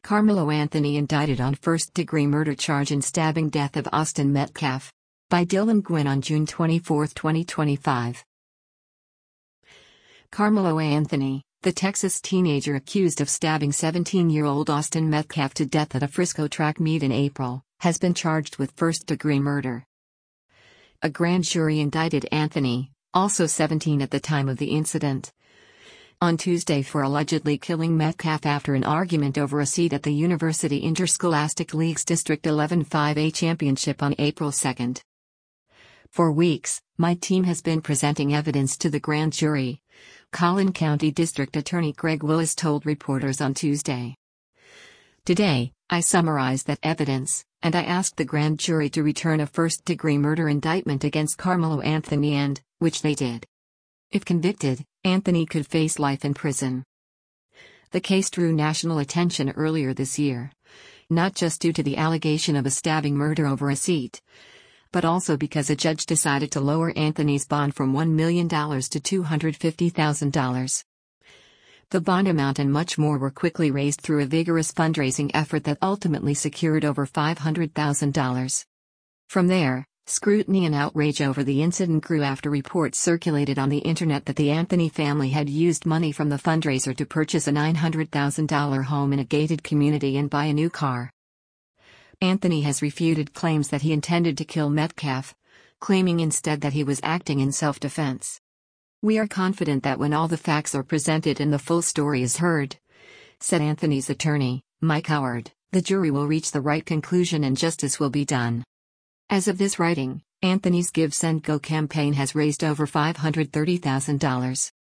Carmelo Anthony indicted on first-degree murder charge in stabbing death of Austin Metcalf. By Dylan Gwynn on June 24, 2025. Carmelo Anthony, the Texas teenager accused of stabbing 17-year-old Austin Metcalf to death at a Frisco track meet in April, has been charged with first-degree murder. A grand jury indicted Anthony, also 17 at the time of the incident, on Tuesday for allegedly killing Metcalf after an argument over a seat at the University Interscholastic League's District 11 5A championship on April 2. For weeks, my team has been presenting evidence to the grand jury, Collin County District Attorney Greg Willis told reporters on Tuesday. Today, I summarized that evidence, and I asked the grand jury to return a first-degree murder indictment against Carmelo Anthony and, which they did. If convicted, Anthony could face life in prison. The case drew national attention earlier this year, not just due to the allegation of a stabbing murder over a seat, but also because a judge decided to lower Anthony's bond from $1 million to $250,000. The bond amount and much more were quickly raised through a vigorous fundraising effort that ultimately secured over $500,000. From there, scrutiny and outrage over the incident grew after reports circulated on the internet that the Anthony family had used money from the fundraiser to purchase a $900,000 home in a gated community and buy a new car. Anthony has refuted claims that he intended to kill Metcalf, claiming instead that he was acting in self-defense. "We are confident that when all the facts are presented and the full story is heard," said Anthony's attorney, Mike Howard, "the jury will reach the right conclusion and justice will be done." As of this writing, Anthony's Give Send Go campaign has raised over $530,000.